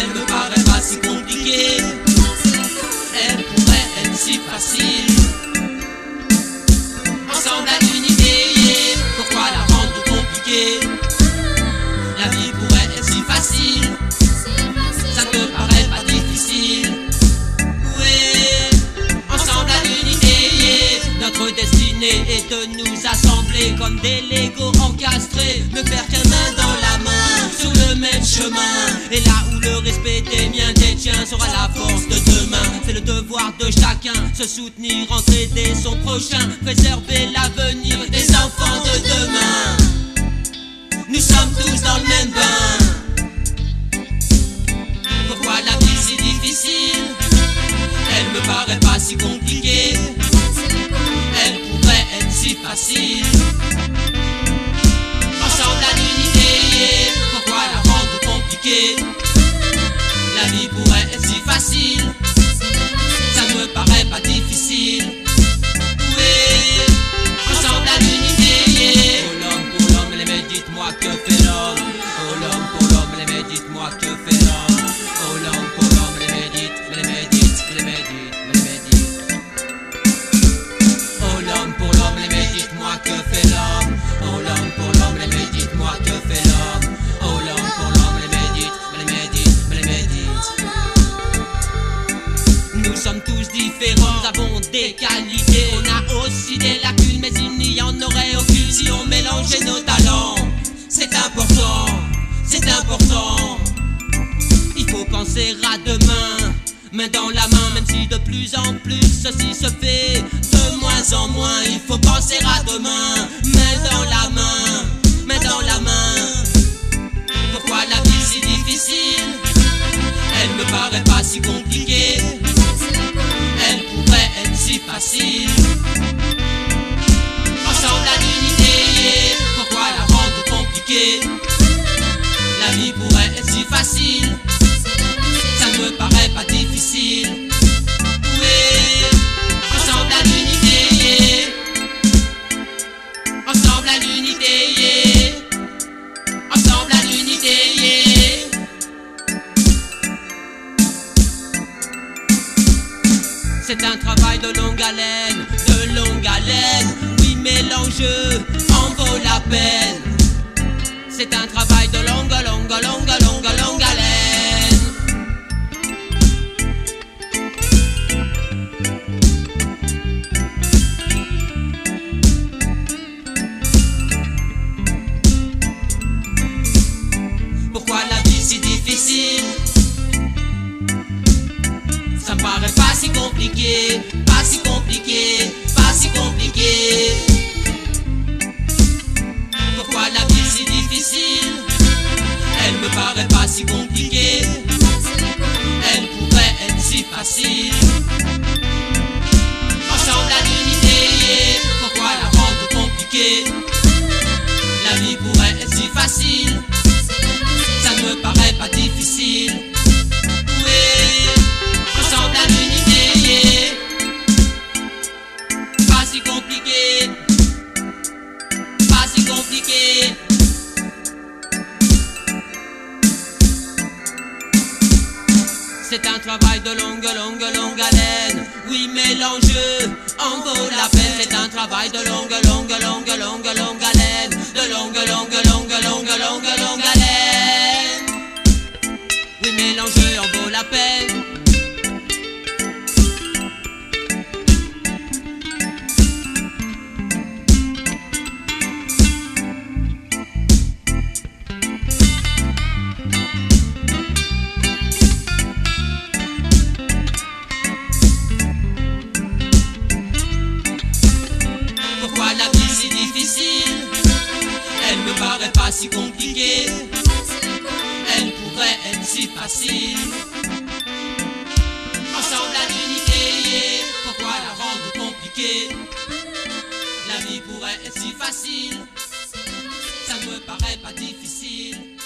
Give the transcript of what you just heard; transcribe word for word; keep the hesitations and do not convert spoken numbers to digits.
elle me paraît pas si compliquée. Elle pourrait être si facile. Ensemble à l'unité, pourquoi la rendre compliquée? La vie pourrait être si facile. Ça te paraît pas difficile. Oui, ensemble à l'unité, notre destinée est de nous assembler comme des Legos encastrés, ne faire qu'un main dans la main sur le même chemin. Et là où le respect des miens, des tiens sera la force de demain. C'est le devoir de chacun, se soutenir, entraider son prochain, préserver l'avenir des enfants de demain. Nous sommes tous dans le même bain. Pourquoi la vie si difficile? Elle me paraît pas si compliquée. Elle pourrait être si facile. Ensemble à l'unité, pourquoi la rendre compliquée? La vie pourrait être si facile. Ça ne me paraît pas difficile. Oui, ensemble à l'unité. Pour l'homme, pour l'homme, les mecs, dites-moi que fait l'homme. Pour l'homme, pour l'homme, les mecs, dites-moi que fait l'homme. Pour l'homme, pour l'homme, les mecs, dites, les mecs, dites, les mecs, dites, les mecs, dites. Oh l'homme, pour l'homme, les mecs, dites-moi que fait l'homme. Oh l'homme, pour l'homme, les mecs, dites-moi que fait l'homme. Oh l'homme, pour l'homme, les mecs, dites, les mecs, dites, les mecs, dites. Nous sommes tous différents, nous avons des qualités. On a aussi des lacunes, mais il n'y en aurait aucune si on mélangeait nos talents. C'est important, c'est important. Il faut penser à demain, main dans la main, même si de plus en plus ceci se fait de moins en moins. Il faut penser à demain, main dans la main, main dans la main. Pourquoi la vie si difficile? Elle me paraît pas si compliquée. Elle pourrait être si facile. Ensemble à l'unité, pourquoi la rendre compliquée? La vie pourrait être si facile. Ça ne me paraît pas difficile. Oui, ensemble à l'unité. Ensemble à l'unité. Ensemble à l'unité. C'est un travail de longue haleine, de longue haleine. Oui, mais l'enjeu en vaut la peine. C'est un travail de longue, longue, longue, longue, longue haleine. Pourquoi la vie si difficile? Ça me paraît pas si compliqué, pas si compliqué, pas si compliqué. Pourquoi la vie si difficile? Elle me paraît pas si compliquée. Elle pourrait être si facile. Ensemble à l'unité, pourquoi la rendre compliquée? La vie pourrait être si facile. Ça ne me paraît pas difficile. Oui, ensemble à l'unité. Pas si compliqué. Pas si compliqué. C'est un travail de longue, longue, longue haleine. Oui, mais l'enjeu en vaut la peine. C'est un travail de longue, longue, longue, longue, longue haleine. De longue, longue, longue, longue, longue, longue haleine. Oui, mais l'enjeu en vaut la peine. Elle me paraît pas si compliquée. Elle pourrait être si facile. Ensemble à l'unité, pourquoi la rendre compliquée? La vie pourrait être si facile. Ça ne me paraît pas difficile.